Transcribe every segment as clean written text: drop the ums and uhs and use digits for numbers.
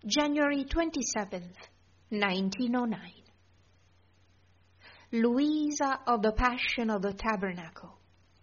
January 27th, 1909. Louisa of the Passion of the Tabernacle.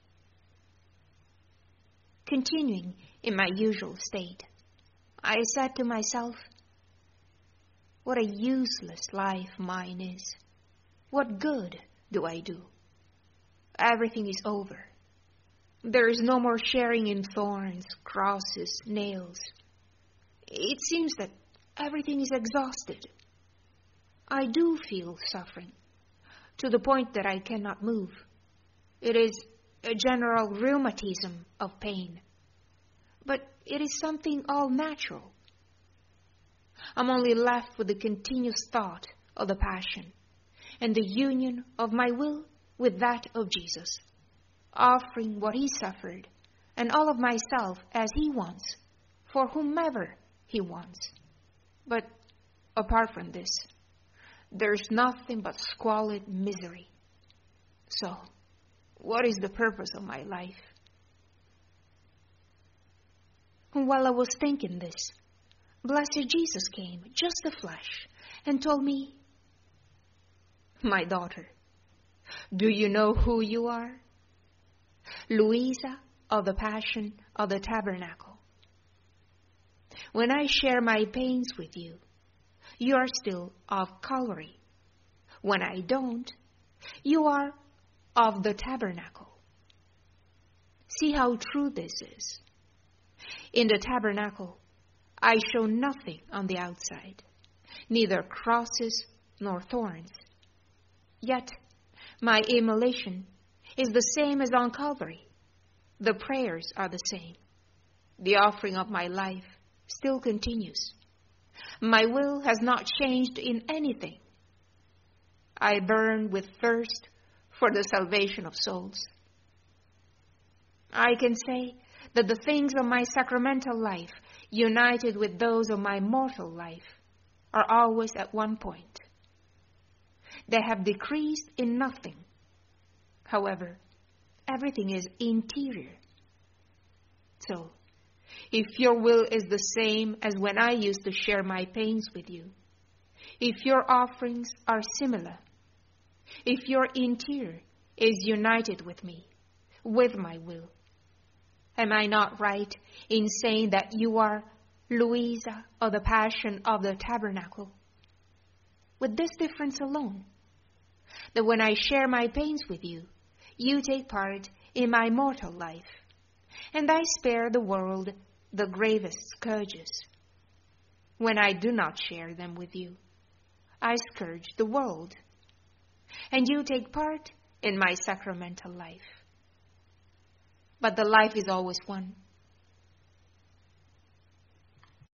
Continuing in my usual state, I said to myself, what a useless life mine is. What good do I do? Everything is over. There is no more sharing in thorns, crosses, nails. It seems that everything is exhausted. I do feel suffering, to the point that I cannot move. It is a general rheumatism of pain, but it is something all natural. I'm only left with the continuous thought of the Passion and the union of my will with that of Jesus, offering what He suffered and all of myself as He wants, for whomever He wants. But apart from this, there's nothing but squalid misery. So, what is the purpose of my life? While I was thinking this, blessed Jesus came, just a flash, and told me, my daughter, do you know who you are? Louisa of the Passion of the Tabernacle. When I share my pains with you, you are still of Calvary. When I don't, you are of the tabernacle. See how true this is. In the tabernacle, I show nothing on the outside, neither crosses nor thorns. Yet, my immolation is the same as on Calvary. The prayers are the same. The offering of my life still continues. My will has not changed in anything. I burn with thirst for the salvation of souls. I can say that the things of my sacramental life, united with those of my mortal life, are always at one point. They have decreased in nothing. However, everything is interior. So, if your will is the same as when I used to share my pains with you, if your offerings are similar, if your interior is united with me, with my will, am I not right in saying that you are Louisa of the Passion of the Tabernacle? With this difference alone, that when I share my pains with you, you take part in my mortal life, and I spare the world the gravest scourges. When I do not share them with you, I scourge the world, and you take part in my sacramental life. But the life is always one.